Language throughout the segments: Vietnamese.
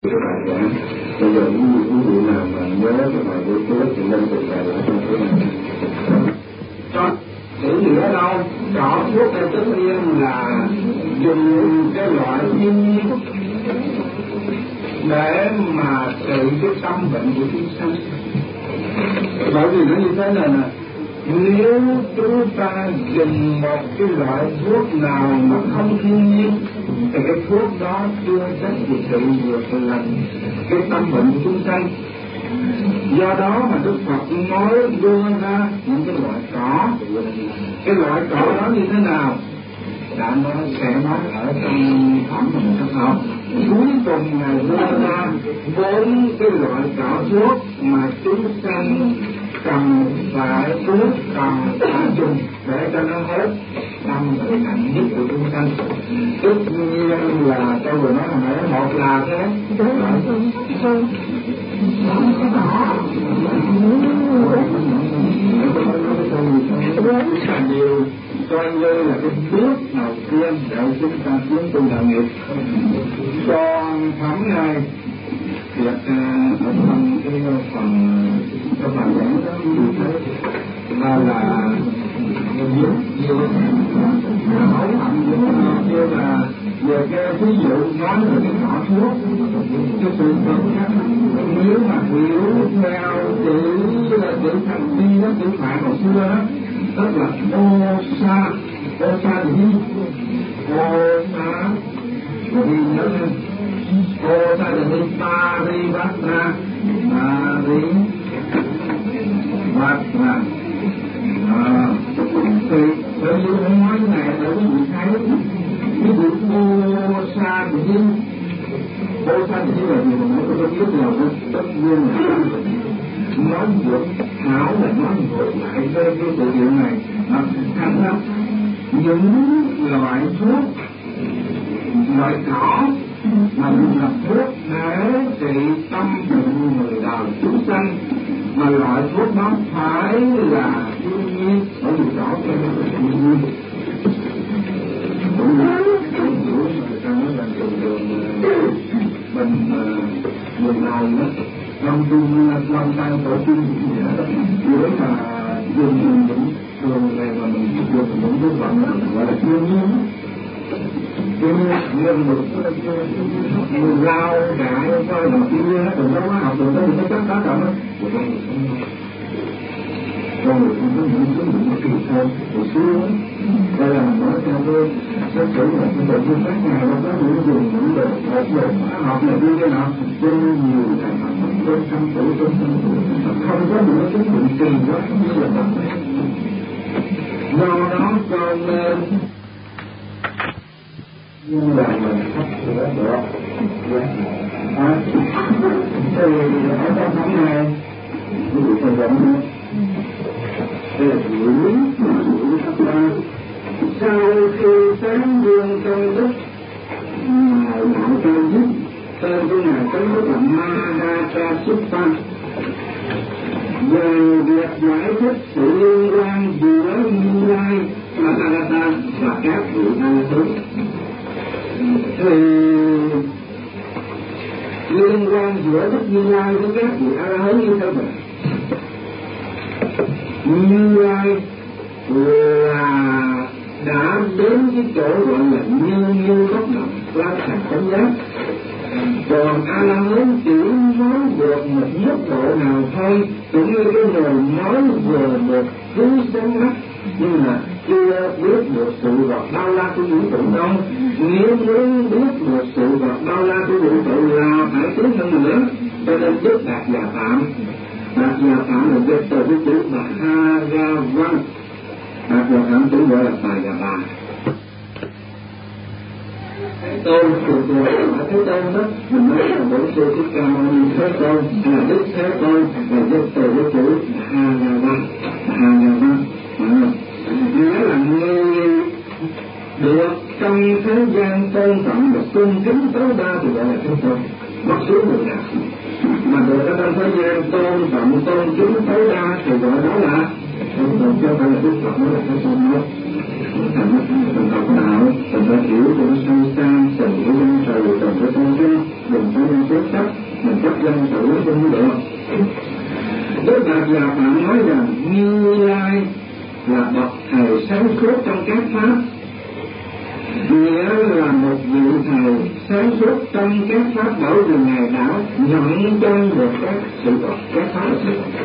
cái bài giảng. Bây giờ quý vị nào mà nhớ cái bài viết trước thì lên trình bày lại trong cái này. Cho chữ gì ở đâu? Rõ thuốc hay tất nhiên là dùng cái loại thiên nhiên để mà trị cái tâm bệnh của chúng sanh. Bởi vì nó như thế này nè, nếu chúng ta dùng một cái loại thuốc nào mà không thiên nhiên thì cái thuốc đó chưa chắc gì trị được lành cái tâm bệnh của chúng sanh. Do đó mà Đức Phật mới đưa ra những cái loại cỏ. Cái loại cỏ đó như thế nào đã nói sẽ nói ở trong phẩm mà mình sắp học. Cuối cùng Ngài đưa ra 4 cái loại cỏ thuốc mà chúng sanh cần phải thuốc, cần phải dùng để cho nó hết tâm bệnh nặng nhất của chúng sanh. Tất nhiên là tôi vừa nói hồi nãy, một là cái nhiều coi như là cái bước đầu tiên để chúng ta tiến tu đạo nghiệp. Còn phẩm này việc ở trong cái phần các bạn giảng đó quý vị thấy là nhiều hỏi như là về cái ví dụ nói về cái cỏ thuốc, cái sự thật nếu mà hiểu theo chữ thành vi đó, chữ Phạn hồi xưa đó, tức là ô sa thì đi ô sa thì nhớ lên ô sa thì đi ta đi bát ra đi bát ra thì bởi vì không nói này để quý vị thấy ví dụ ô sa thì đi là gì mà nói tôi biết là tất nhiên là nói vượt thảo là nói vượt lại với cái sự kiện này. Thành ra những loại thuốc, loại cỏ mà dùng làm thuốc để trị tâm bệnh người đời chúng sanh, mà loại thuốc đó phải là thiên nhiên, bởi vì rõ theo thiên nhiên. Người ta nói là bình người nào đó trong trung quan tay tổ tiên gì đó, nếu mà dùng những thường này mà mình dùng những cái vật gọi là thiên nhiên, nên mình lao đại coi là thiên nhiên, đừng có hóa học, đừng có những cái chất đó trọng á. Rồi người ta có những cái kỳ thơm hồi xưa đây là mình nói theo tôi xét xử là cái bệnh nhân các nhà nó có thể dùng những đồ hóa học này đi cái nào trên nhiều sản phẩm trên trăm tuổi không có những cái bệnh kỳ đó như là bệnh. Do đó cho nên nhưng là mình sắp sửa được thì ở trong tháng này quý vị phải dẫn để giữ các bạn sau khi tán dương trong đất ngài đạo cho giúp tên của ngài tới đức là Mahakasuppa về việc giải thích sự liên quan giữa Như Lai Tathagata và các vị A Tứ. Thì liên quan giữa Đức Như Lai với các vị A La Hán như thế nào? Như Lai là đã đến cái chỗ gọi là như bất động la thành chánh giác, còn A La Hán chỉ nói được một mức độ nào thôi, cũng như cái người nói về một thứ sáng mắt, nhưng mà chưa biết được sự vật bao la của vũ trụ đâu. Nếu muốn biết được sự vật bao la của vũ trụ là phải tiến hơn nữa, cho nên đức Đạt Già Tạm. Đạt Già Tạm là dịch từ cái chữ Bhagavan. Đạt Già Tạm chữ gọi là Bà Già Bà. Thế Tôn thuộc về Thế Tôn đó, mình nói là Bổn Sư Thích Ca Mâu Ni Thế Tôn, là Đức Thế Tôn, là dịch từ cái chữ Bhagavan. Nghĩa là người được trong thế gian tôn trọng và tôn kính tối đa thì gọi là Thế Tôn, bất cứ người nào mà được ở trong thế gian tôn trọng tôn kính tối đa thì gọi đó là Thế Tôn, chứ không phải là Đức Phật mới là Thế Tôn nữa. Mình học đạo, mình phải hiểu cho nó sâu xa, tình của dân sự, cần phải tôn vinh, đừng có nên cố chấp, mình chấp danh tự lấy không được. Đức Đạt là bạn nói rằng Như Lai là bậc thầy sáng suốt trong các pháp, nghĩa là một vị thầy sáng suốt trong các pháp bảo vì Ngài đã nhận chân được các sự vật, các pháp sự vật.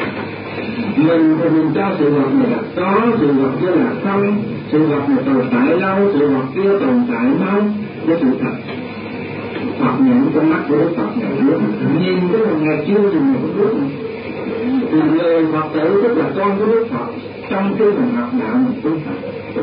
Mình thì mình cho sự vật này là có, sự vật kia là không, sự vật này tồn tại lâu, sự vật kia tồn tại mau, cái sự thật. Phật nhận con mắt của Đức Phật này biết, nhìn cái là Ngài chưa thì mình cũng biết. Thì người Phật tử tức là con của Đức Phật, trong khi mình học đạo mình tu Phật tử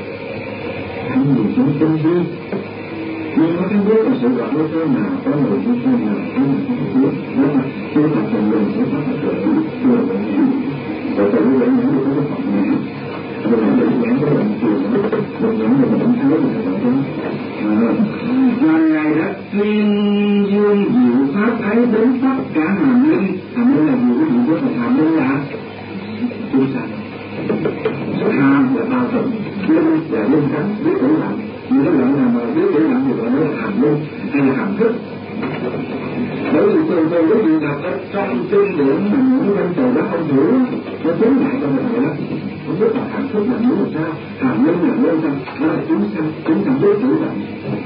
anh nhìn chúng tinh vi, nhưng nó không biết là sự vật nó thế nào, có người như thế nào, có người không biết. Nhưng mà tu Phật thì mình sẽ có thể chưa được nhãn, và tự để nhãn được cái Phật nhãn, rồi là để nhãn cái bệnh truyền đó, mình nhãn được mình thấy là bệnh đó. Và Ngài đã tuyên dương diệu pháp ấy đến tất cả hàm linh. Hàm linh là gì? Cái gì đó là hàm linh là chúng sanh. Hàm là bao trùm, linh là linh tánh, biết tử lặng. Những cái loại nào mà biết tử lặng thì gọi là hàm linh hay là hàm thức. Bởi vì thường thường cái gì đọc ở trong kinh điển mà những danh từ đó không hiểu, nó chướng ngại cho mình vậy đó. Không biết là hàm thức là như sao, hàm linh là linh sao, đó là chúng sanh biết tử lặng.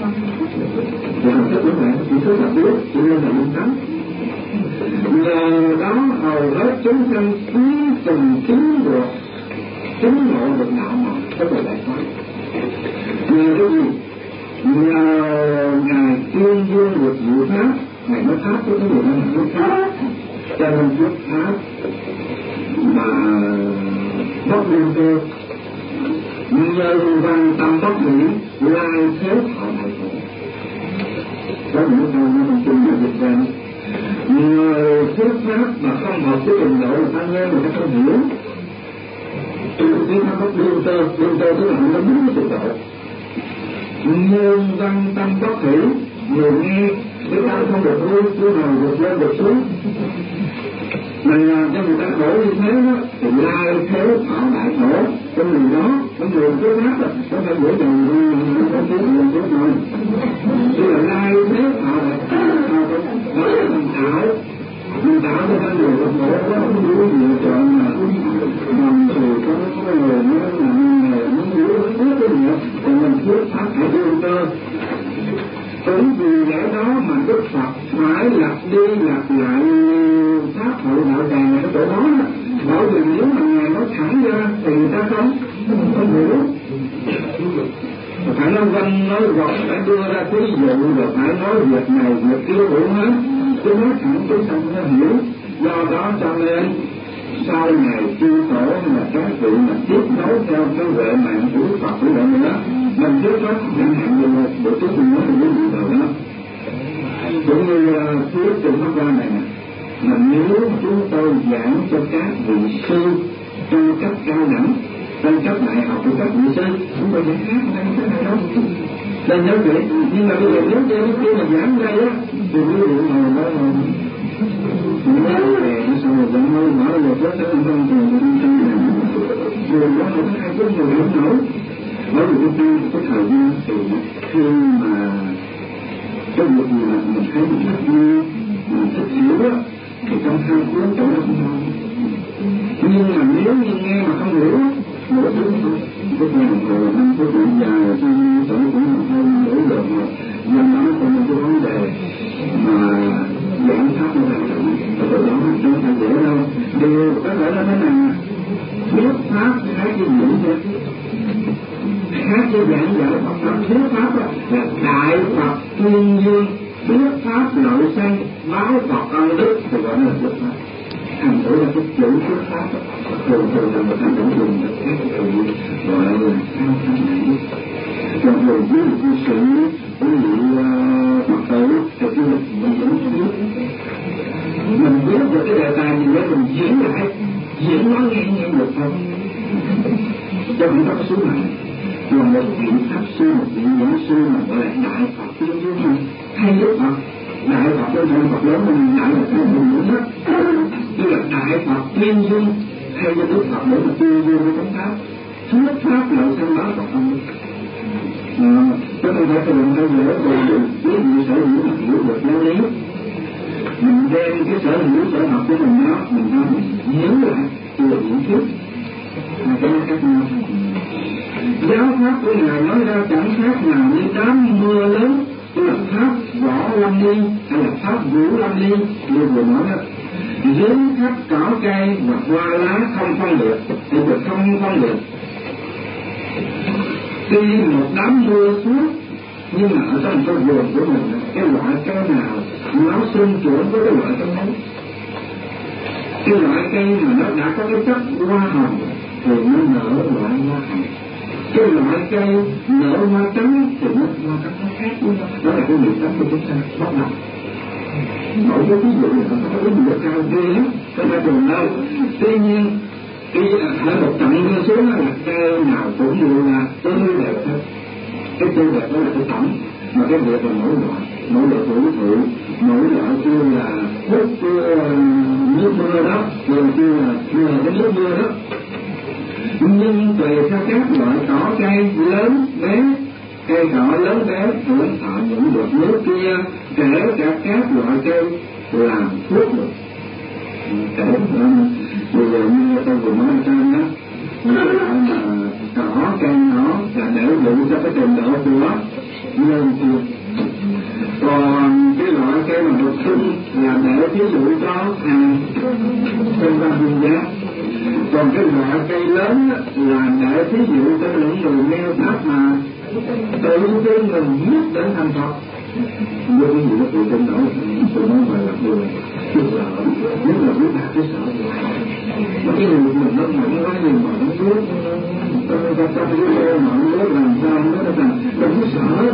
Thì hàm thức cũng vậy, chúng thức là biết, cho nên là linh tánh. Nhờ đó hầu hết chúng sanh cuối cùng chứng được, chứng ngộ được đạo mà tức là đại pháp. Nhờ cái gì? Nhờ Ngài tuyên dương được diệu pháp, Ngài nói pháp có cái gì đó là nói pháp, cho nên thuyết pháp mà bất liên cơ, nhân văn tâm bất hỷ, lai thế thọ đại khổ. Có những câu nó không chung được dịch ra. Người thuyết pháp mà không hợp với trình độ người ta nghe người ta không hiểu. Thuyết pháp bất liên cơ tức là nó đúng với trình độ. Nhân văn tâm bất hỷ, người nghe cái tâm không được vui, cứ nào được lên được xuống. Mình làm cho người ta khổ như thế đó, thì lai thế thọ đại khổ. Con người đó, con người thuyết pháp đó, nó phải dễ dàng nó có tiếng người thuyết thôi. Chứ là lai thế thọ đại khổ, đó là mình tạo cho con người khổ đó, không có lựa chọn mà nằm thì có cái người nó nằm nghề, nó hiểu nó biết cái gì thì mình thuyết pháp phải đương cơ. Cũng vì lẽ đó mà Đức Phật phải lặp đi lặp lại pháp hội đạo tràng ở chỗ đó, bởi vì nếu mà Ngài nói thẳng ra thì người ta không hiểu. Phải nói văn nói vọng, phải đưa ra ví dụ, rồi phải nói việc này việc kia đủ hết, chứ nói thẳng chứ không có hiểu. Do đó cho nên sau này chư tổ hay là các vị mà tiếp nối theo cái huệ mạng của Đức Phật của vậy nữa, mình trước đó chẳng hạn như bữa trước mình nói về gì rồi đó, cũng như thuyết trong pháp quan này nè, mà nếu chúng tôi giảng cho các vị sư trong cấp cao đẳng, trong cấp đại học của các vị sư, chúng tôi giảng khác đây cái này đâu. Nên nhớ vậy, nhưng mà bây giờ nếu tôi mà giảng đây á, thì quý vị ngồi đó rồi những cái này xong rồi vẫn nói mở ra chết tới không rồi đó là hai cái người hiểu nổi. Bởi vì cái thời gian thì khi mà cái việc gì mà mình thấy mình thích vui, mình thích hiểu á, thì trong hai cuốn chỗ nó không ngon. Nhưng mà nếu như nghe mà không hiểu, nửa tiếng thôi, cái nhà rồi năm phút điện dài thì chỗ cũng hơn nửa giờ rồi. Do đó còn một cái vấn đề mà giảng pháp như vậy rồi đó chúng ta dễ đâu. Điều có thể là thế này, thuyết pháp khác với diễn thuyết, khác với giảng dạy Phật pháp. Thuyết pháp là đại Phật tuyên dương, thuyết pháp nội sanh, báo Phật ân đức thì gọi là thuyết pháp. Thành thử là cái chữ thuyết pháp thường là người ta cũng dùng được các cái từ gọi là sao tham nhãn. Còn rồi ví dụ như sự ví dụ Phật tử thì cái mình vẫn biết, mình biết được cái đề tài gì để mình diễn lại, diễn nói nghe được không? Cho mình có cái số này. Còn một vị pháp sư, một vị giảng sư mà gọi là đại Phật tuyên dương này, hay Đức Phật, đại Phật tuyên dương Phật lớn mình đại là cái vùng nữa hết. Tức là đại Phật tuyên dương hay cho Đức Phật để mà tuyên dương cái tánh pháp, thuyết pháp lợi sanh báo Phật không. Chứ không phải thường theo dõi về quý vị sở hữu mà hiểu được giáo lý. Mình đem cái sở hữu sở học của mình đó, mình nói nhớ lại từ những trước cái nó khác nhau. Giáo pháp của Ngài nói ra chẳng khác nào như đám mưa lớn, tức là pháp võ lâm ly hay là pháp vũ lâm ly như vừa nói đó. Dưới khắp cỏ cây và hoa lá không phân biệt, thì được không phân biệt. Tuy một đám mưa xuống, nhưng mà ở trong cái vườn của mình, cái loại cây nào nó xung chuyển với cái loại cây ấy. Cái loại cây mà nó đã có cái chất hoa hồng thì nó nở loại hoa hồng. Cái loại cây nở hoa trắng thì nó hoa trắng nó khác với nhau. Đó là cái nghiệp tánh của chúng ta bắt đầu. Mỗi cái ví dụ này nó có cái gì cao ghê lắm, có ra trường đâu. Tuy nhiên, khi ở một trận mưa xuống là cây nào cũng đều là tươi đẹp hết. Cái tươi đẹp đó là cái tổng, mà cái việc là mỗi loại hữu thụ, mỗi loại kêu là hút nước mưa đó, rồi kêu là nhờ cái nước mưa đó. Nhưng tùy theo các loại cỏ cây lớn bé, cây cỏ lớn bé hưởng thọ những giọt nước kia, kể cả các loại cây làm thuốc được. Kể bây giờ như tôi vừa nói ở trên đó, cỏ cây nó là để dụ cho cái trình độ của nhân kia. Còn cái loại cây mà độc sinh là để thí dụ cho hàng trong văn viên giá. Còn cái loại cây lớn là để thí dụ cho những người neo tháp mà tự tin mình giết đến thành Phật. Với cái gì đó tự tin nổi, tôi nói vậy là tôi sợ, nhất là biết đạt cái sợ này. Mà cái người mình nó mỏng quá nhưng mà nó suốt, ta trong cái ô mà nó làm sao nó thành, đừng có sợ.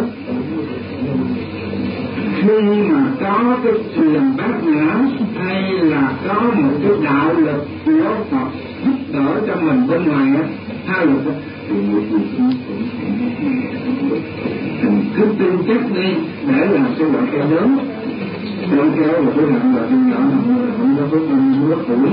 Khi mà có cái truyền bát nhã hay là có một cái đạo lực của Phật giúp đỡ cho mình bên ngoài á, hai lực thì người gì cũng cứ tin chắc đi để làm cái loại cây lớn. Cây kéo là cái hạng loại cây nhỏ không có tâm nước tuổi.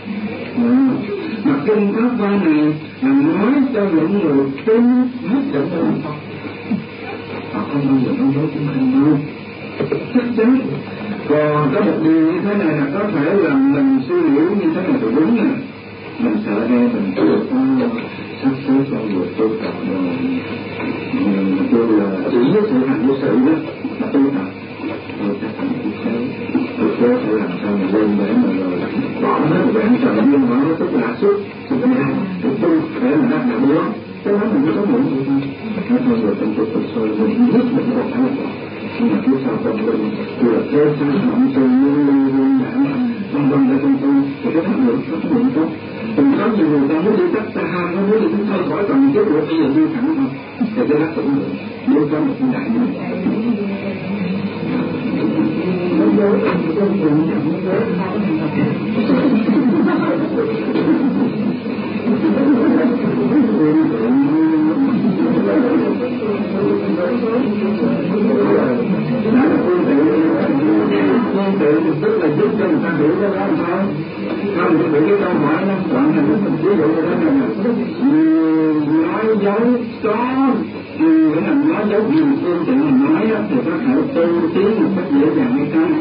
Mà kinh pháp qua này là nói cho những người tin nhất định là Phật. Phật không bao giờ nói dối chúng ta đâu. Chắc chắn. Còn có một điều như thế này là có thể là mình suy nghĩ như thế này thì đúng nè. Mình sợ đây mình chưa có sắp xếp con người tôi tập rồi. Tôi là chỉ với sự hành với sự đó mà tôi tập. Tôi sẽ thành cuộc sống. Tôi sẽ làm sao mà lên để mà rồi bỏ hết vẹn trời nhưng mà nó tức là suốt. Tôi để mà đáp lại đó. Cái đó mình có muốn gì không? Nó thôi rồi trong cuộc sôi mình nhất định có phải là nhưng mà phía sau tâm linh vừa thế sang trọng từ luôn đảng trong vòng để trong tôi thì cái thắng lượng nó cũng tốt. Từng có nhiều người ta muốn đi tắt ta ham nó muốn đi chúng tôi khỏi cần kết luận bây giờ đi thẳng thôi thì cái đó cũng được nếu có một cái đại này nó dối trong trường nhận nó dối phương tiện tức là giúp cho người ta hiểu cái đó làm sao không bị cái câu hỏi nó đoạn thành mình ví dụ như thế này nói dấu có cái là nói dấu nhiều phương tiện mình nói thì có thể tu tiến một cách dễ dàng hay không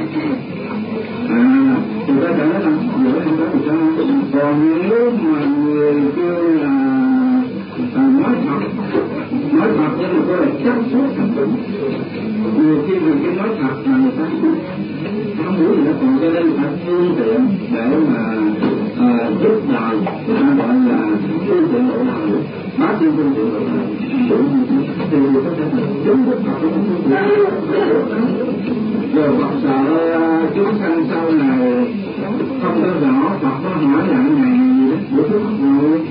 thì ta sẽ nói là dễ không có gì sao. Còn nếu mà người kêu là nói thật nhưng mà có là chắc suốt thành đúng nhiều khi vì cái nói thật là người ta không muốn gì đó còn cho nên phải phương tiện để mà giúp đời gọi là phương tiện lộ đời bác tiên phương tiện lộ đời thì có thể là đúng đức Phật cũng phương tiện rồi Phật sợ chúng sanh sau này không có rõ Phật có hỏi lại này gì đó của Phật rồi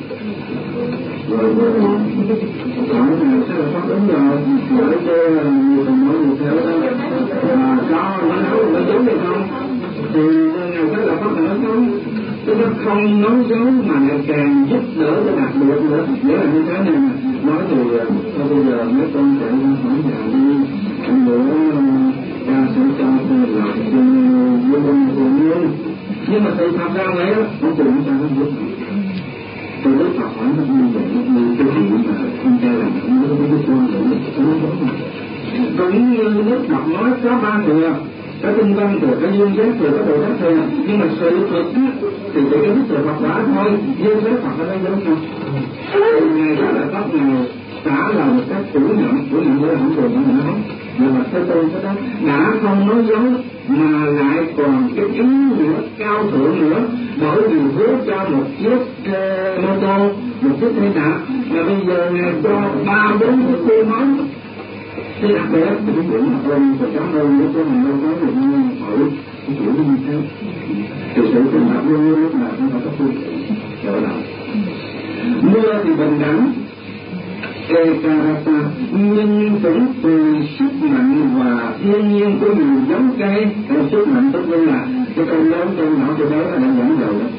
hỏi này sao là Phật đúng rồi hỏi cho nhiều phần nói nhiều theo đó cho nó nói nó giống hay không thì ngày đó là Phật nói giống chứ nó không nói dối mà lại càng giúp đỡ cho đạt được nữa nghĩa là như thế này nói thì thôi bây giờ mấy con chạy ra khỏi nhà đi nữa cha sẽ cho tôi làm vô công tự nhiên nhưng mà sự thật ra vậy đó không chịu cha không giúp từ Đức Phật hỏi nó như vậy, như cái chuyện mà con trai làm nó với con nữa, cũng như Đức Phật nói có ba thừa, có tinh văn thừa, có duyên giác thừa, có bồ tát thừa, nhưng mà sự thực thì chỉ có biết thừa Phật quả thôi, duyên giác Phật ở đây giống không? Ngày đó là Pháp Ngài trả lời một cách phủ nhận với không thừa không nói, nhưng mà Thế Tôn cái đó đã không nói dối mà lại còn cái ý nghĩa cao thượng nữa, bởi vì hứa cho một chiếc mô tô, một chiếc xe đạp mà bây giờ Ngài cho 3-4 chiếc xe mới. Thế đặc biệt thì cái chuyện mà ơn và cảm ơn của mình đâu có được như hỏi cái chuyện như thế. Thực sự chúng ta luôn lúc nào cũng phải có phương tiện trở lại. Mưa thì bình đẳng Ekarata, nhưng cũng tùy sức mạnh và thiên nhiên của nhiều giống cây. Cái sức mạnh tất nhiên là cái con lớn con nhỏ cho đó là đã dẫn đầu đó.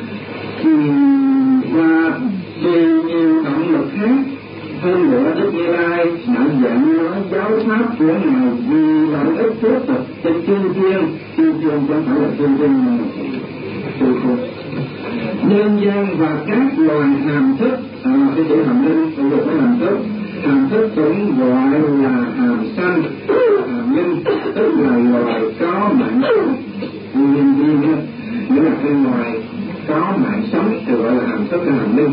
Và tùy nhiều động lực khác. Hơn nữa Đức Như Lai đã dạy nói giáo pháp của Ngài vì lợi ích thiết thực cho chư thiên không phải là chư thiên mà nhân gian và các loài hàm thức, cái chữ hàm linh cũng được cái hàm thức cũng gọi là hàm sanh, hàm linh tức là loài có mạng sống, nhân viên nghĩa là cái loài có mạng sống thì gọi là hàm thức, hàm linh.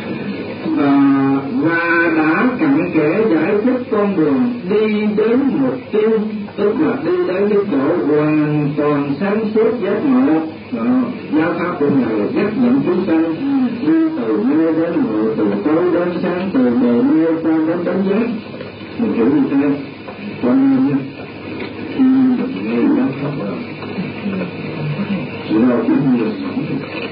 Và đã cặn kẽ giải thích con đường đi đến mục tiêu, tức là đi đến cái chỗ hoàn toàn sáng suốt giác ngộ. Giáo pháp của Ngài dắt dẫn chúng sanh đi từ mê đến ngộ, từ tối đến sáng, từ bề mê sang đến chánh giác. Mình hiểu như thế. Cho nên khi mình nghe giáo pháp rồi chỉ lo cái nhiều sống,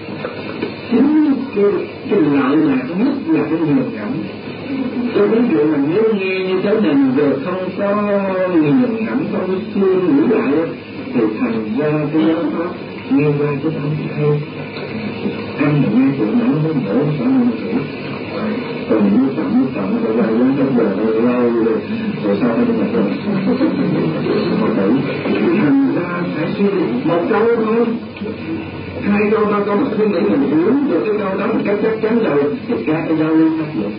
chính cái lợi lạc nhất là cái nhiều cảm. Cho ví dụ là nếu nghe như thế này rồi không có nghiền ngẫm, không suy nghĩ lại thì thành ra cái giáo pháp nghe qua chứ không hay. Anh mà nghe chuyện đó nó đổ phải không hiểu. Còn như chậm rồi lại đến cái giờ này lâu rồi sao phải được rồi. Mà tử thành ra phải suy nghĩ một câu thôi, 2 câu 3 câu mà suy nghĩ mình hiểu được cái câu đó một cách chắc chắn rồi thì các cái giao lưu khác được.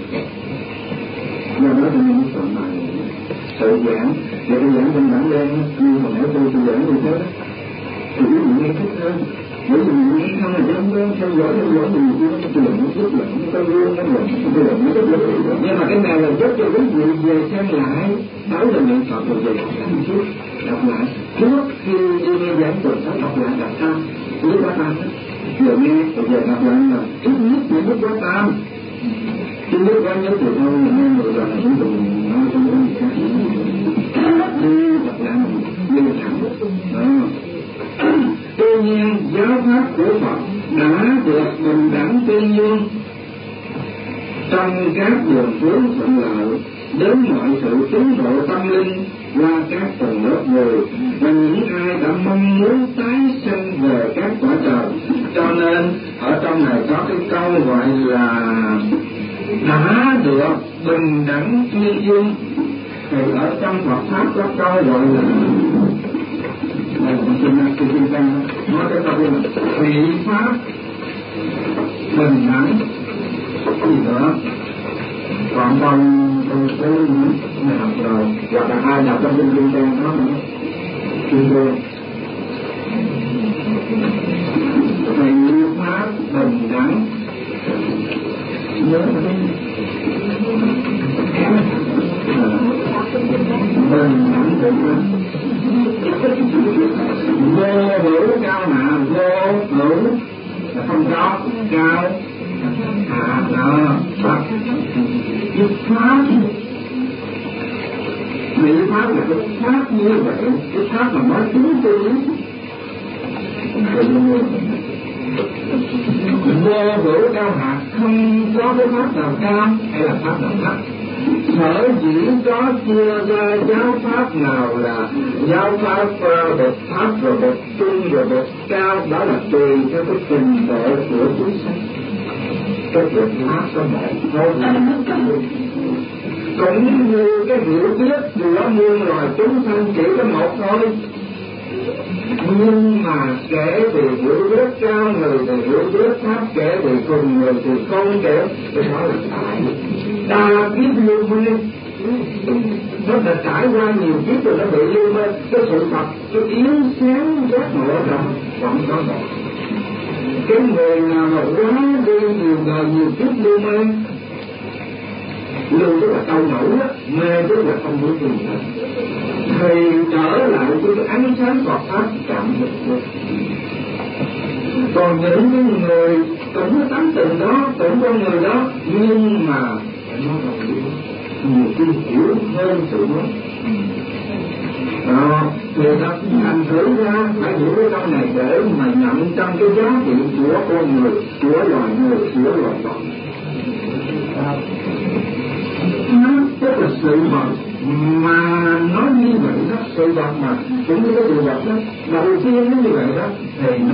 Do đó thì mình chọn bài tự giảng, để tôi giảng trên bản đen như hồi nãy tôi giảng như thế đó, thì quý vị nghe thích hơn. Bởi vì nghe không là dám quen theo dõi nhiều khi nó có chuyện nó rất là nó có luôn nó là nó rất là nhưng mà cái này là giúp cho quý vị về xem lại đó là niệm Phật rồi về đọc lại trước khi đi nghe giảng tuần đó, đọc lại đọc sao biết quá tam vừa nghe rồi về đọc lại là ít nhất là biết quá tam chứ biết quá nhất thì thôi nghe rồi là chúng tôi nói không có gì khác đi đọc lại nghe thẳng. Tuy nhiên giáo pháp của Phật đã được bình đẳng tương đương trong các đường hướng thuận lợi đến mọi sự tiến bộ tâm linh qua các tầng lớp người và những ai đã mong muốn tái sinh về các cõi trời. Cho nên ở trong này có cái câu gọi là đã được bình đẳng tuyên dương, thì ở trong Phật pháp có câu gọi là nói cái câu là thủy pháp bình đẳng gì nữa. Còn trong cái này học rồi hoặc là ai đọc trong kinh Kim Cang đó nữa Kim Cang thủy pháp bình đẳng nhớ cái bình đẳng vô hữu cao hạ, vô hữu là không có, cao hạ đó Phật. Cái pháp mỹ pháp là cái pháp như vậy, cái pháp mà nói đúng tư lý. Vô hữu cao hạ, không có cái pháp nào cao hay là pháp nào thấp. Sở dĩ có chia ra giáo pháp nào là giáo pháp bậc thấp rồi bậc trung rồi bậc cao, đó là tùy theo cái trình độ của chúng sanh. Cái việc pháp có một thôi, cũng như cái hiểu biết của muôn loài chúng sanh chỉ có một thôi. Nhưng mà kẻ thì hiểu biết cao, người thì hiểu biết thấp, kẻ thì cùng người thì không, kẻ thì đó là tại ta kiếp lưu mê. Nó đã trải qua nhiều kiếp rồi, nó bị lưu mê. Cái sự thật, cái yếu sáng giác ngộ rộng vẫn có một. Cái người nào mà quá đi nhiều đời nhiều kiếp lưu mê, lưu tức là câu nổi á, mê tức là không muốn tìm thật, thì trở lại với cái ánh sáng Phật pháp cảm nhận được. Còn những người cũng có tánh tình đó, cũng con người đó, nhưng mà nó nhiều khi hiểu hơn sự muốn. Thì ta thành thử ra phải hiểu cái câu này để mà nhận trong cái giá trị của con người, của loài người, của loài vật. Nó tức là sự vật mà nó như vậy đó, sự vật mà cũng như cái sự vật đó, đầu tiên nó như vậy đó thì nó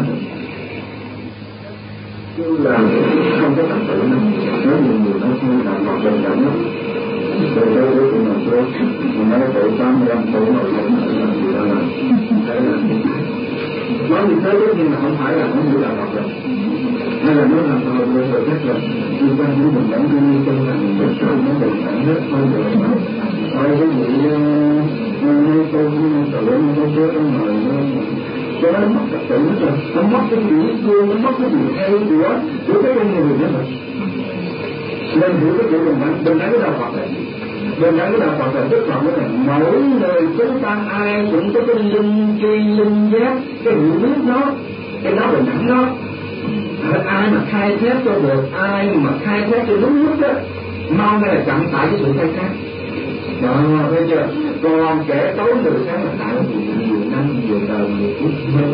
như là không có thật sự nữa. Nói nhiều người nó không đạt được bình đẳng lắm. Tôi thấy cái chuyện này tôi nói tuổi 85 tuổi mà không là gì đó là thế là nói như thế nhưng mà không phải là không hiểu đạo Phật rồi. Hay là nói rằng bây giờ chắc là khi ta hiểu bình đẳng cho nên tôi là mình không nó bình đẳng hết không được mà coi cái gì tôi tự nó chết ở ngoài cho nó mất trật tự hết rồi, nó mất cái gì thương, nó mất cái gì hay của cái con người nữa rồi. Nên hiểu cái chuyện bình đẳng cái đạo Phật này. Bình đẳng cái đạo Phật là tức là mỗi người chúng ta ai cũng có cái linh tri linh giác, cái hiểu biết đó, cái đó bình đẳng đó. Ai mà khai thác cho được, ai mà khai thác cho đúng lúc đó, mong đây là chậm tại cái sự khai thác. Đó, thấy chưa? Còn kẻ tối người sáng là tại nhiều năm, nhiều đời, nhiều kiếp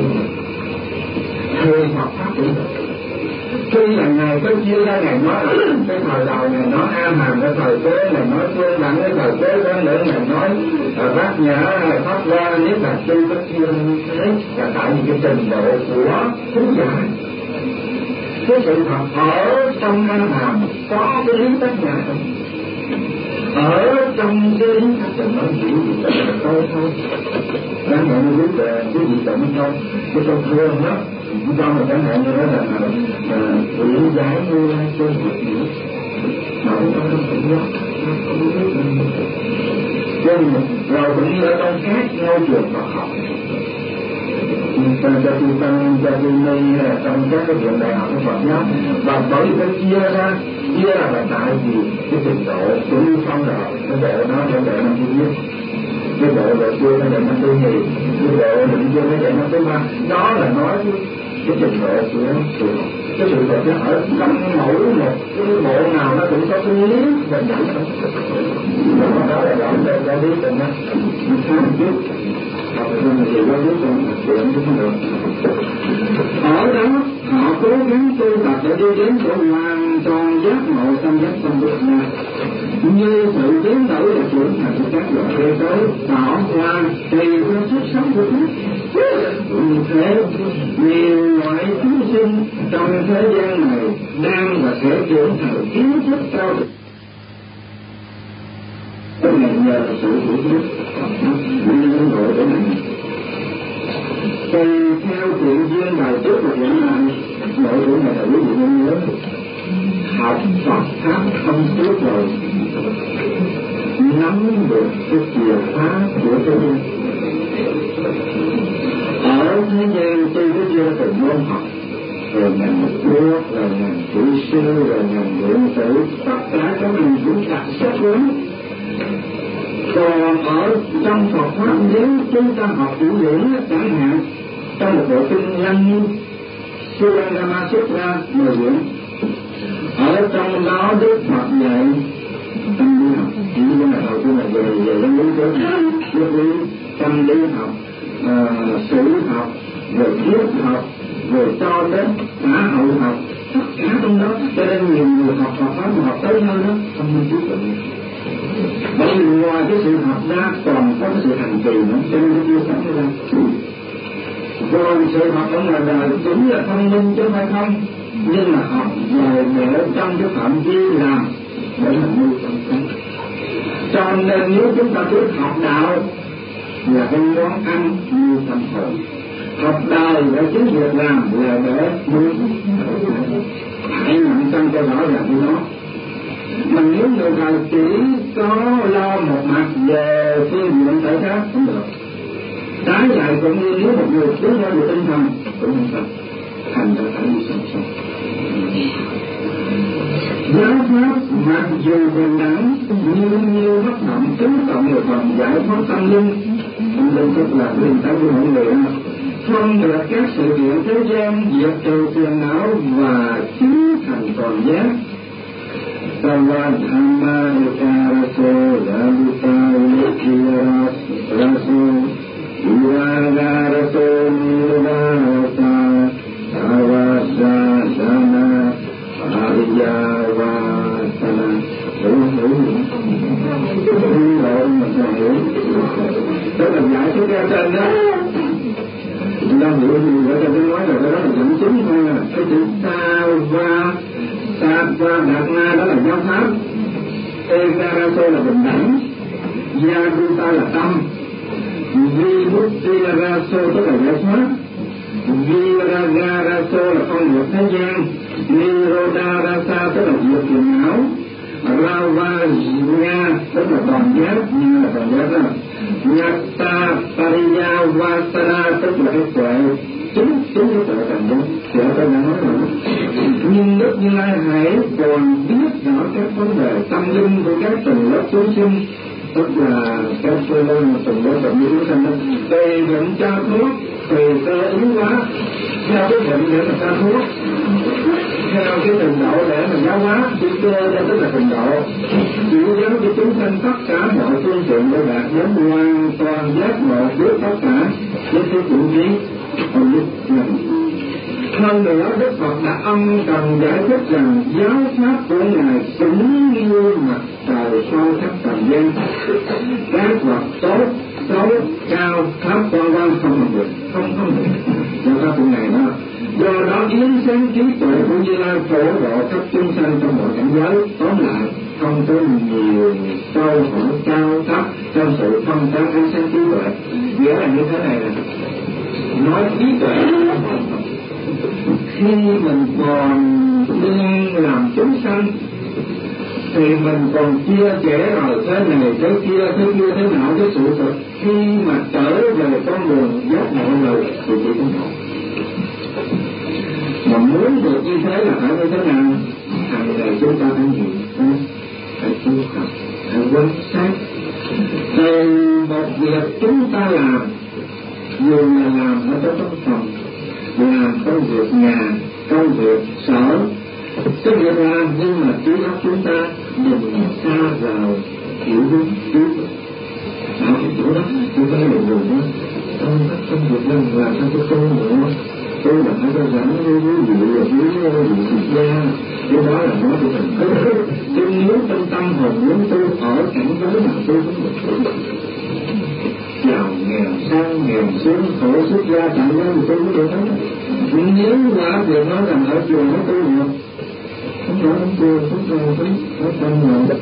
thường Phật pháp cũng được. Khi là Ngài có chia ra, Ngài nói là cái thời đầu Ngài nói A Hàm, cái thời kế Ngài nói Phương Đẳng, cái thời kế đó nữa Ngài nói Bát Nhã, Pháp Hoa, nhất là tư có chia ra như thế là tại vì cái trình độ của thính giả. Cái sự thật ở trong A Hàm có cái lý Bát Nhã, ở trong cái lý Pháp Trình nói hiểu gì là thôi thôi. Đáng hạn như biết là cái gì tận không, cái trong thương đó do mà chẳng hạn như đó là ủy giải như lai cơ hội nữa mà không có tự do không biết nhưng rồi cũng như ở trong các ngôi trường Phật học cho tu tăng, cho tu ni hay là trong các cái trường đại học của Phật giáo và bởi vì nó chia ra là tại vì cái trình độ cũng như phong rồi cái độ đó cái độ năm thứ nhất, cái độ chưa cái độ năm thứ nhì, cái độ định chưa cái độ năm thứ ba, đó là nói cái trình độ của cái sự thật nó ở trong mỗi một cái bộ nào nó cũng có cái lý và chẳng đó là rõ ràng ra biết rồi đó sáng trước học thêm gì đó biết rồi chuyện cũng được. Ở đó họ cố gắng tu tập để đi đến chỗ hoàn toàn giác ngộ tâm giác tâm được ra như sự tiến đổi và trưởng thành của các loại thế giới tạo ra tùy theo sức sống của chúng. Như thế nhiều loại chúng sinh trong thế gian này đang và sẽ trưởng thành kiến thức cao được. Cái này nhờ là sự hiểu biết những nội của mình. Tùy theo chuyện duyên bài trước và hiện tại, nội của này là quý vị nên nhớ học Phật pháp không suốt rồi nắm được cái chìa khóa của thế gian. Ở thế gian tuy có chưa từng môn học rồi ngành thuốc, rồi ngành kỹ sư, rồi ngành điện tử, tất cả các ngành cũng đặc sắc lắm. Còn ở trong Phật pháp nếu chúng ta học chủ dưỡng chẳng hạn trong một bộ kinh Nhân Surangama Sutra nội dưỡng, ở trong đó Đức Phật dạy tâm lý học, chỉ cái này đầu tiên là về tâm lý trước, triết lý, tâm lý học, sử học, rồi triết học, rồi cho đến xã hội học, tất cả trong đó. Cho nên nhiều người học Phật pháp mà học tới nơi đó không nên chú tự. Bởi vì ngoài cái sự học ra còn có cái sự hành trì nữa, cho nên cái chưa sống ra. Còn sự học ở ngoài đời cũng là thông minh chứ phải không, nhưng mà học về để trong cái phạm vi làm để làm nuôi tâm sinh. Cho nên nếu chúng ta biết học đạo là cái món ăn nuôi tâm hồn, học đời để kiếm việc làm là để hãy nặng tâm cho rõ ràng với nó. Mà nếu người thầy chỉ có lo một mặt về phương diện thể xác cũng được, trái lại cũng như nếu một người cứ lo về tinh thần cũng không sao, thành ra phải đi song song. Giáo pháp mặc dù bình đẳng nhưng nhiều bất động tứ cộng người còn giải thoát tâm linh tức là liên tới với mọi người, không được các sự kiện thế gian diệt trừ phiền não và chiếu thành toàn giác. Tavan Amma Ekaraso Radita Ulekira Raso Ivagaraso Nirvasa Avasa Sana Ariyavasana. Đó là giải thích ra trên đó. Chúng ta hiểu gì ở trên tôi nói là cái đó là dẫn chứng thôi à. Cái chữ Sattva Đạt Na đó là giáo pháp, Ekaraso là bình đẳng, Yaduta là tâm, Vibhuttiraso tức là giải thoát, Viragaraso là con vượt thế gian, Nirodharasa tức là vượt phiền não, Ravajna tức là toàn giác, như là toàn giác đó, Yatta Pariyavasana tức là cái tuệ, chính cái tuệ thành đúng, thì ở đây nói rồi. Nhưng Đức Như Lai hãy còn biết rõ các vấn đề tâm linh của các tầng lớp chúng sinh, tức là các tầng lớp bệnh như chúng sinh đó, tùy bệnh cho thuốc, tùy cơ yếu hóa, theo cái bệnh để mà cho thuốc, theo cái trình độ để mà giáo hóa, chỉ cơ đó tức là trình độ, chỉ giáo cho chúng sinh tất cả mọi phương tiện để đạt đến hoàn toàn giác ngộ trước tất cả với cái chủ trí. Hơn nữa, Đức Phật đã âm thầm giải thích rằng giáo pháp của Ngài xứng như mặt trời soi khắp trần gian, các vật tốt, xấu, cao, thấp, vân vân không phân biệt, không phân biệt. Giáo pháp của Ngài đó. Do đó yến sáng trí tuệ của Như Lai phổ độ các chúng sanh trong mọi cảnh giới. Tóm lại, không có nhiều câu hỏi cao thấp trong sự phân tán ánh sáng trí tuệ. Nghĩa là như thế này nè. Nói trí tuệ khi mình còn đang làm chúng sanh thì mình còn chia sẻ rồi thế này thế kia thế nào cái sự thật. Khi mà trở về con đường giác ngộ rồi thì chỉ có một. Mà muốn được như thế là phải như thế nào? Hàng ngày chúng ta phải hiểu, phải tu học, phải quan sát. Từ một việc chúng ta làm, dù là làm ở trong phòng, làm công việc nhà, công việc sở, cái việc làm nhưng mà trí óc chúng ta nhìn xa vào hiểu đúng trước. Ở cái chỗ đó chúng ta là người đó, trong các công việc làm sao tôi tu nữa, tôi là phải cho dẫn với vị vị gia, cái đó là nói của mình. Tôi nếu trong tâm hồn muốn tôi ở cảnh giới nào tôi cũng được. Giàu nghèo sang nghèo xuống khổ xuất gia tại gia thì tôi cũng được hết. Nhưng nếu quả việc nói rằng ở chùa nó tôi được, không phải trong chùa không phải ở trong nhà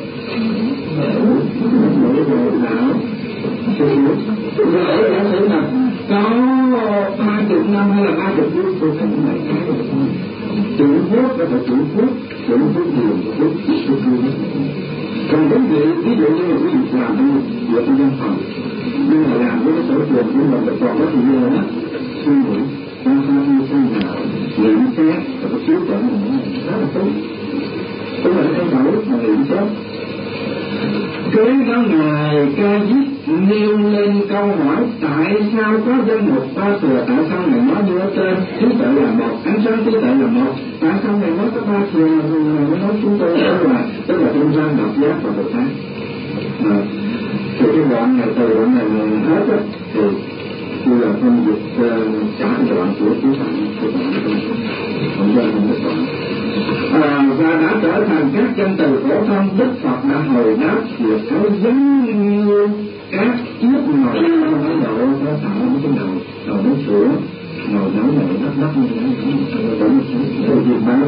mỗi người não rồi ở giả sử là có 30 năm hay là 30 phút tôi thấy này chữ phút đó là chữ phút nhiều phút còn vấn đề ví dụ như là quý vị làm việc trong văn phòng nhưng mà làm với cái sở trường của mình là còn có thời gian đó suy nghĩ quan sát như thế nào nhận xét và có chiếu chuẩn rất là tốt. Cũng là cái mẫu mà nhận xét. Kế đó Ngài Ca Diếp nêu lên câu hỏi tại sao có danh mục ba thừa, tại sao Ngài nói như ở trên trí tuệ là một, ánh sáng trí tuệ là một, tại sao Ngài nói có ba thừa mà Ngài nói chúng tôi tức là trung gian độc giác và tự thái. Thì cái đoạn này từ đoạn này hết á thì như là phân dịch trả đoạn của chúng ta không gian không được đoạn. Và đã trở thành các danh từ phổ thông. Đức Phật đã hồi đáp việc ấy giống như các chiếc nồi nấu đậu có tạo cái nồi nấu sữa, nồi nấu này đắp như thế này gì báo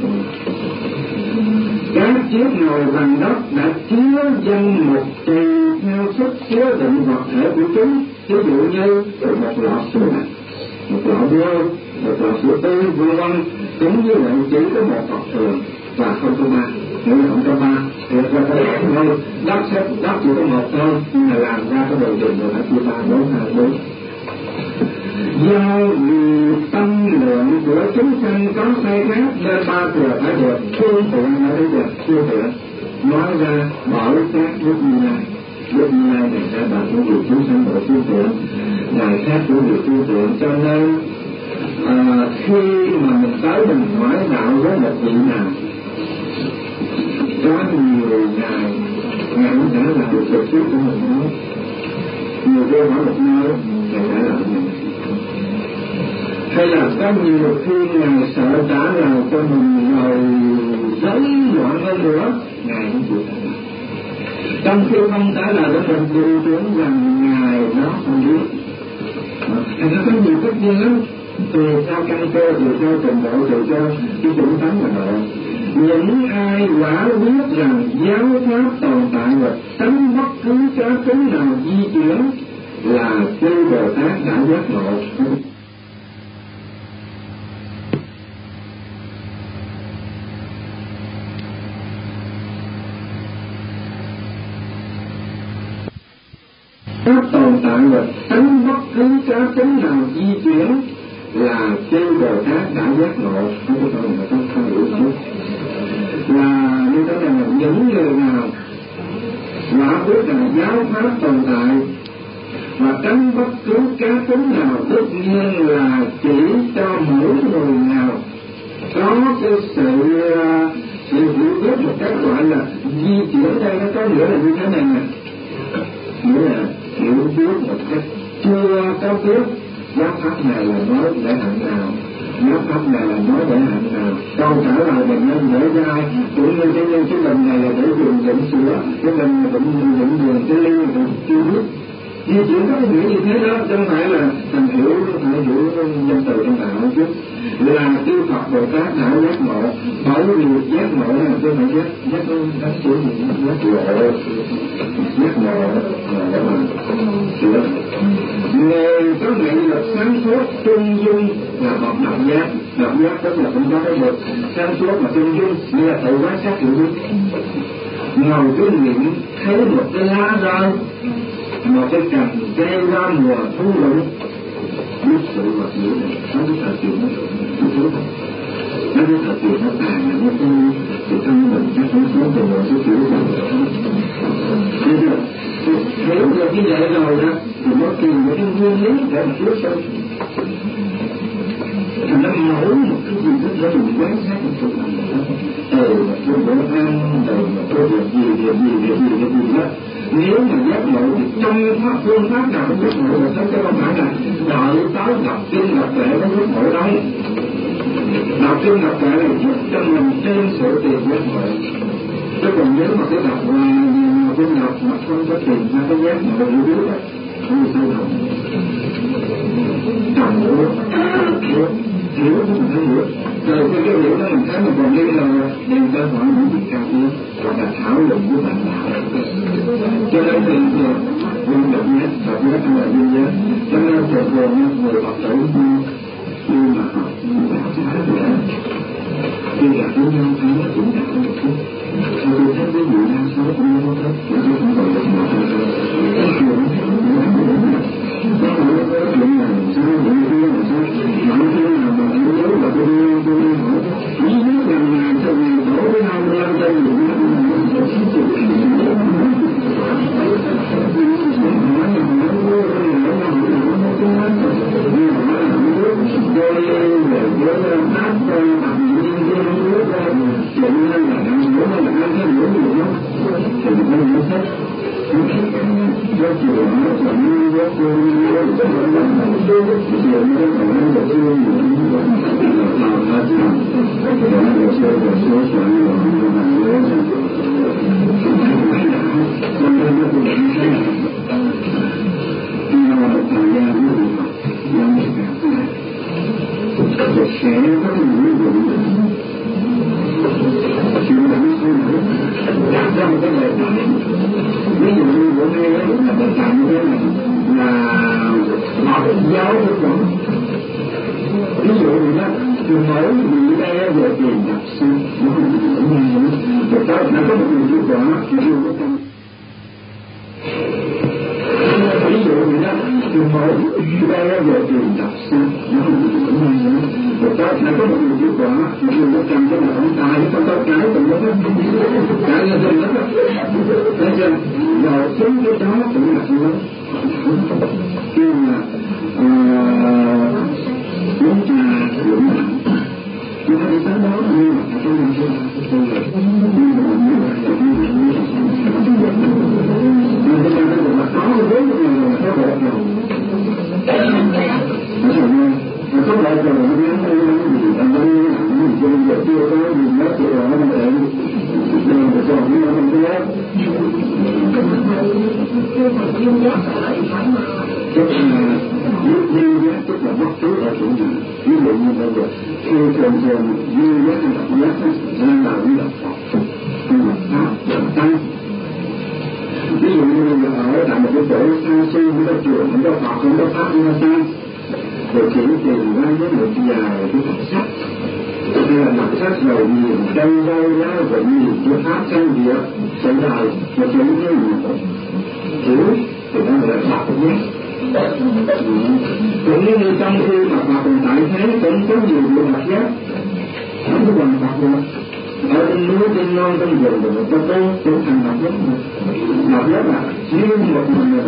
các chiếc nồi bằng đất đã chứa danh mục tùy theo sức chứa đựng vật thể của chúng. Ví dụ như một lọ sữa này, một lọ bơ, một lọ sữa tươi, vân vân, cũng như vậy chỉ có một Phật thường và không có ba. Nếu không có ba thì ra cái thôi, đất chỉ có một thôi, nhưng mà làm ra cái đồ trình rồi phải chia ba, bốn, hai, bốn. Do vì tâm lượng của chúng sanh có sai khác nên ba thừa phải được phương tiện ở đây được phương tiện nói ra bởi các đức như này. Đức như này ra bà của vị chúng sanh bởi phương tiện, ngài khác của vị phương tiện, cho nên khi mà mình tới mình hỏi đạo với một vị nào có nhiều ngài cũng trả lời được trực tiếp của mình nói. Nhiều câu hỏi một nơi ngài trả lời mình, hay là có nhiều khi ngài sợ trả lời cho mình rồi rối loạn hơn nữa, ngài cũng chịu trả lời. Trong khi không trả lời cho mình đều tưởng rằng ngài nó không biết. Hay nó có nhiều cách như lắm, tùy theo căn cơ, tùy theo trình độ, tùy theo cái chủng tánh mà độ. Những ai quả biết rằng giáo pháp tồn tại và tránh bất cứ cá tính nào di chuyển là chư Bồ Tát đã giác ngộ. Pháp tồn tại và tránh bất cứ cá tính nào di chuyển là chư Bồ Tát đã giác ngộ. Không có câu này không hiểu chứ. Là như thế này, những người nào quả biết rằng giáo pháp tồn tại và tránh bất cứ cá tính nào, tất nhiên là chỉ cho mỗi người nào có cái sự hiểu biết một cách gọi là di chuyển. Đây nó có nghĩa là như thế này nè, nghĩa là hiểu biết một cách chưa có biết giáo pháp này là nói để hạng nào, giáo pháp này là nói để hạng nào. Câu trả lời bệnh nhân để ra cũng như cái nhân cái bệnh này là để dùng bệnh sữa, cái bệnh này bệnh đường cái ly là chưa biết. Di chuyển có cái nghĩa như thế đó, chứ không phải là thành hiểu, phải hiểu nhân từ trong đạo chứ. Là chư Phật Bồ Tát đã giác ngộ, bởi vì giác ngộ là tôi phải giác chữ gì, giác ngộ là sửa. Người có nghị lực sáng suốt trung dung là một độc giác tức là cũng có cái lực sáng suốt mà trung dung, nghĩa là tự quan sát hiểu biết. Ngồi cái miệng thấy một cái lá rơi, một cái cành cây ra mùa thu lũ, biết sự vật nghĩa này, nó biết thời chuyện nó biết thời chuyện nó tàn là nó tu, thì trong mình chắc nó xuống từ một cái kiểu rồi. Hiểu được như vậy rồi đó, thì nó tìm được cái nguyên lý để mà trước sân. Thành ra mỗi một cái gì đó để mình quan sát một chút nào đó, từ một cái bữa ăn, từ một cái việc gì đó. Nếu mà giác ngộ thì trong phương pháp nào cũng giác ngộ, mà chứ không phải là đợi tới đọc kinh đọc lễ mới giác ngộ đâu. Đọc kinh đọc lễ là giúp cho mình trên sự tìm giác ngộ. Chứ còn nếu mà cái đọc kinh đọc mà không có tìm ra cái giác ngộ hiểu biết á, không sao đâu. Trọng hiểu không phải hiểu. Rồi cái hiểu đó mình thấy mình còn liên là đem tới hỏi những việc cao hơn, hoặc là thảo luận với bạn đạo. Cho nên thường luôn đọc nhất là duyên giới. Cho nên thường người Phật tử khi mà học đạo Thái rồi khi gặp với nhau thấy là cũng đạo một chút. Sau khi thấy cái vụ đa số cũng không thích, cũng không còn được một cái chuyện cái chuyện này sao, những cái làm sao, mọi thứ nào mà anh nhớ là tôi đi hỏi, chỉ nhớ rằng là sau này đổ với 25 tên người nói mỗi vị đây về tiền nhập sinh rồi đó đã có một người kết quả ví dụ như đó mỗi vị đây về tiền nhập sinh rồi đó đã có một người kết quả nhưng nó cầm cái là ông tài nó có cái cũng nó cái là gì đó thấy chưa rồi chính cái đó cũng là gì đó nhưng mà uống trà uống mặn chúng ta đi tới đó nhưng mà phải trong mình nhưng mà có với người là có bộ rồi có bộ rồi nó biến thành gì anh đang làm gì cho giờ chưa có gì mất rồi nó để nên để cho nó không biết tức là bất cứ ở chỗ gì ví dụ như bây giờ khi thường duy nhất là đọc nhất nên là như đọc Phật nhưng mà Pháp là Tăng ví dụ như bây giờ ở tại một cái chỗ xa xôi không có chùa không có Phật không có Pháp không có Tăng rồi chỉ tìm ra với một vài cái mặt sách hay là mặt sách rồi nhiều cây rau lá rồi nhiều cái Pháp sanh diệt sự đời một những cái hiểu thì nó là Phật nhé cũng như trong khi mà Phật còn tại thế cũng có nhiều bộ mặt giác không có bằng Phật được ở trên núi trên non trong rừng rồi có tôi cũng thành Phật nhất Phật nhất là riêng một mình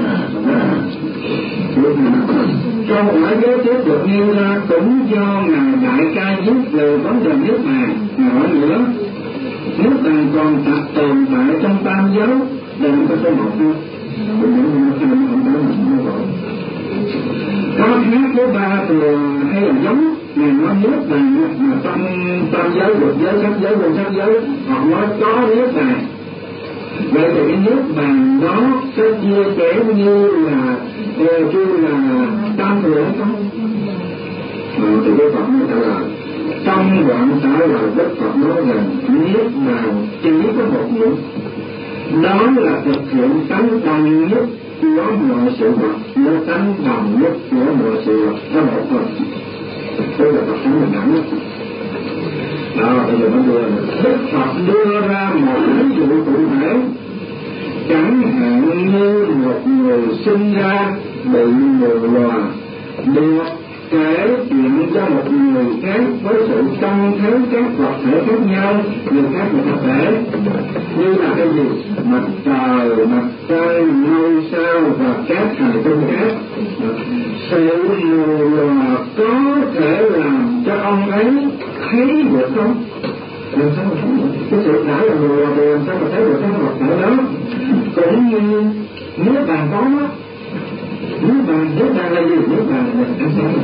câu hỏi giới tiếp được nêu ra cũng do ngài đại ca viết về vấn đề nước bàn hỏi nữa nước bàn còn tồn tại trong tam giới để nó có một thôi có khác với ba thường hay là giống ngày nói nước bàn mà trong tam giới được giới sắc giới vô sắc giới họ nói có nước bàn vậy thì cái nước bàn đó sẽ chia sẻ như là tam thừa hay không? Thì cái Phật mới trả lời trong đoạn trả lời Đức Phật nói rằng nước bàn chỉ có một nước đó là thực hiện tánh đồng nhất của mọi sự vật nó tánh đồng nhất của mọi sự vật có một thôi đây là Phật tánh mình thẳng nhất đó bây giờ nó Đức Phật đưa ra một ví dụ cụ thể chẳng hạn như một người sinh ra bị mù lòa được kể chuyện cho một người khác với sự trông thấy các vật thể khác nhau người khác một vật thể như là cái gì mặt trời mặt trăng ngôi sao và các hành tinh khác sự mù lòa có thể làm cho ông ấy thấy được không? Làm sao mà thấy được? Cái sự đã là mù lòa thì làm sao mà thấy được cái vật thể đó? Cũng như nước bàn có đó. Nước bàn là gì? Nước bàn là ánh sáng.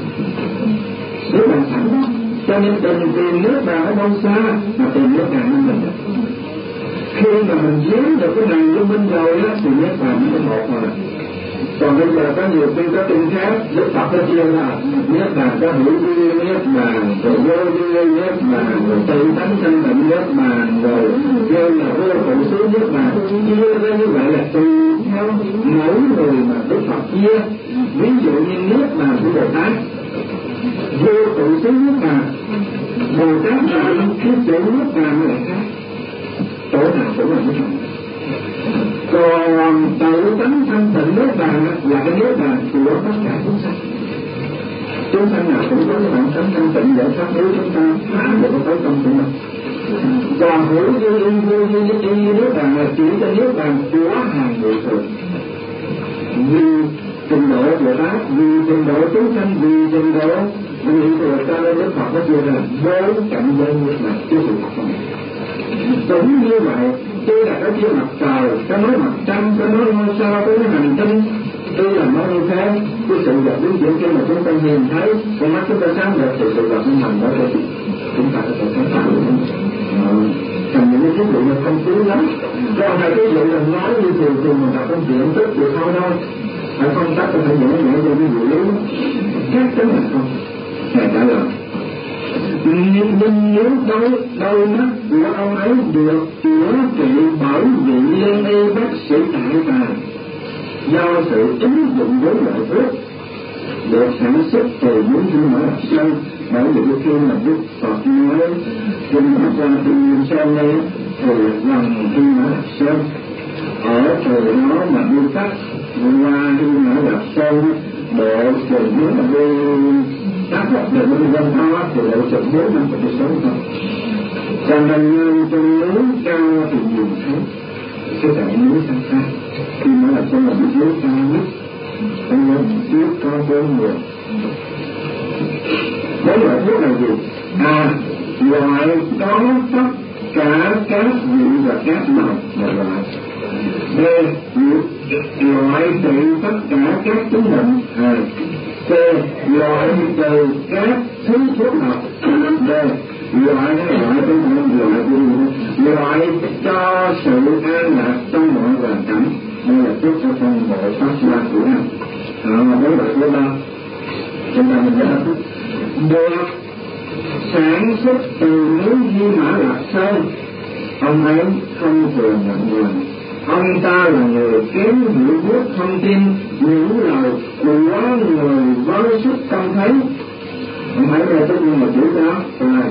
Nước bàn sẵn đó. Cho nên tìm nước bàn ở đâu xa mà tìm nước bàn của mình. Khi mà mình giếm được cái này của mình rồi á thì nước bàn nó một rồi. Còn bây giờ có nhiều khi có tin khác Đức Phật nó chia ra nước bàn có hữu vi nước bàn rồi vô vi nước bàn rồi tự tánh thân bệnh nước bàn rồi kêu là vô phụ xứ nước bàn chia ra như vậy là tùy theo mỗi người mà Đức Phật chia ví dụ như nước bàn của Bồ Tát vô phụ xứ nước bàn Bồ Tát là cái chỗ nước bàn là khác chỗ nào cũng là nước bàn còn tự tánh thanh tịnh nước bàn là cái nước bàn của tất cả chúng sanh nào cũng có cái bản tánh thanh tịnh để phát挥chúng ta phá được cái tâm của mình còn hữu dư vô dư nước bàn là chỉ cho nước bàn của hàng người thường vì trình độ Bồ Tát vì trình độ chúng sanh vì trình độ vì thừa cho nên Đức Phật nó chia ra bốn cảnh giới nước bàn chứ sự thật không cũng như vậy tuy là có chia mặt trời có nói mặt trăng có nói ngôi sao có nói hành tinh tuy là nói như thế cái sự vật biến chuyển khi mà chúng ta nhìn thấy con mắt chúng ta sáng được thì sự vật nó nằm đó thì chúng ta có thể thấy tạo được thành những cái ví dụ này không cứu lắm còn hai cái ví dụ là nói như thường mình đọc trong chuyện tức thì thôi thôi phải không tắt phải nhớ cho ví dụ yếu chắc chắn là không thầy trả lời nhưng nếu đôi mắt của ông ấy được chữa trị bởi vị lương y bác sĩ tại tài do sự ứng dụng với loại thuốc được sản xuất từ những thiên mã lập sơn. Bởi vì khi mà Đức Phật nói kinh Pháp Hoa Tự Nhiên Sơn này thì gần thiên mã lập sơn, ở từ đó mà đi tắt qua thiên mã lập sơn độ chừng nếu mà đi các học được đi văn hóa thì độ chừng 4-5 cây số thôi. Cho nên nhân trong núi cao thì nhìn thấy cái dãy núi xa xa. Khi mà là sơn là núi cao nhất, trong đó trước có 4 người. 4 loại thuốc là gì? Loại có tất cả các vị và các màu một loại. B. Loại trị tất cả các chứng bệnh. C. Loại từ các thứ thuốc học. D. Loại cho sự an lạc trong mọi hoàn cảnh. Đây là thuốc cho con bộ Pháp Hoa của anh. Mấy loại thuốc đó chúng ta mình nhớ được sản xuất từ núi Di Mã Lạc Sơn. Ông ấy không thừa nhận rằng ông ta là người kém hiểu biết thông tin những lời của người với sức tâm thấy. Ông thấy đây tất nhiên là chữ đó là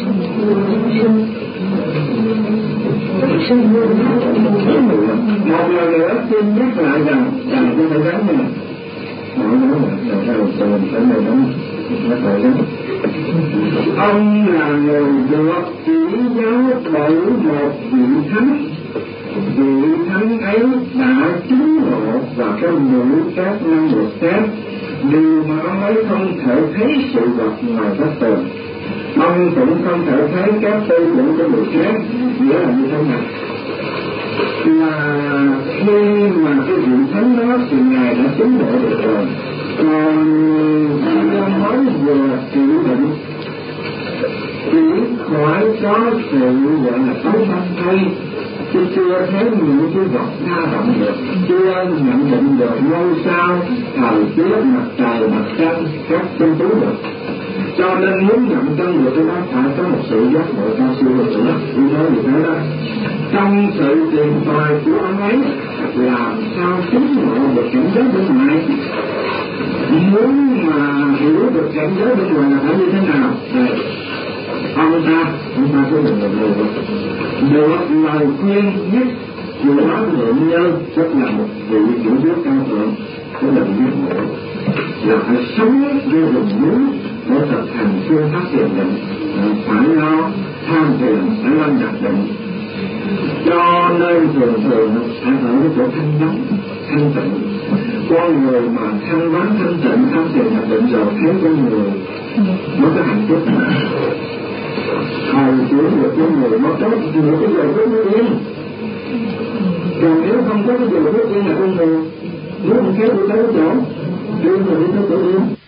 một lần nữa xin nhắc lại rằng tôi phải gắn này mọi người là mình phải này đó nó phải gắn. Ông là người được chỉ giáo bởi một vị thánh. Vị thánh ấy đã chứng ngộ và có đủ các năng lực khác, điều mà ông ấy không thể thấy sự vật ngoài các tường. Ông cũng không thể thấy các tư tưởng của người khác. Nghĩa là như thế nào? Là khi mà cái vị thánh đó thì Ngài đã chứng ngộ được rồi. Còn mới vừa trị bệnh chỉ khỏi có sự gọi là tấu tâm thôi, chứ chưa thấy những cái vật đa động được, chưa nhận định được ngôi sao, thời tiết, mặt trời, mặt trăng, các tinh tú được. Cho nên muốn nhận chân được cái đó phải có một sự giác ngộ cao siêu hơn nữa. Tôi nói như thế đó. Trong sự tìm tòi của ông ấy làm sao chứng ngộ được cảnh giới bên ngoài. Muốn mà hiểu được cảnh giới bên ngoài là phải như thế nào? Đây. Ông ta có được lời khuyên nhất của Thượng Nhân, rất là một vị hiểu biết cao thượng của lời giác ngộ, là phải sống với rừng núi để thực hành phương pháp thiền định, phải lo tham thiền, phải lo nhập định. Cho nên thường phải ở cái chỗ thanh vắng, thanh tịnh. Con người mà thanh vắng, thanh tịnh, tham thiền, nhập định rồi thấy con người nó có hạnh phúc. Hồi chữa được con người nó có nhiều cái giờ phút nó yên. Còn nếu không có cái giờ phút yên là con người, nếu không kéo đi tới chỗ, đưa người đi tới chỗ yên.